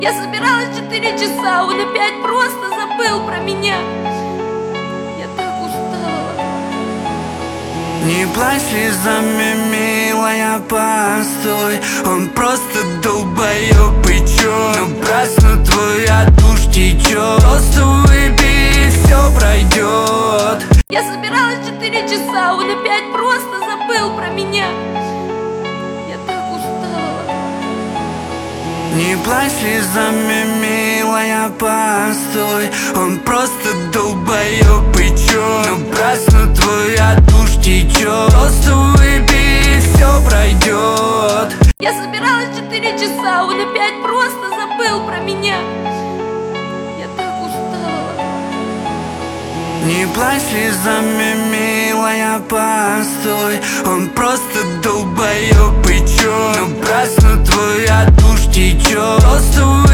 Я собиралась 4 часа, он опять просто забыл про меня. Я так устала. Не плачь слезами, милая, постой. Он просто долбоёб и чё? Напрасно твоя тушь течет. Просто выпей, и всё пройдет. Я собиралась 4 часа, он опять просто забыл про меня. Я так устала. Не плачь слезами, милая, постой. Он просто долбоёб и чё? Напрасно твоя тушь течет. Просто выпей, и всё пройдет. Я собиралась 4 часа, он опять просто забыл про меня. Я так устала. Не плачь слезами, милая, постой. Он просто долбоёб и чё? Напрасно твоя тушь течет. Просто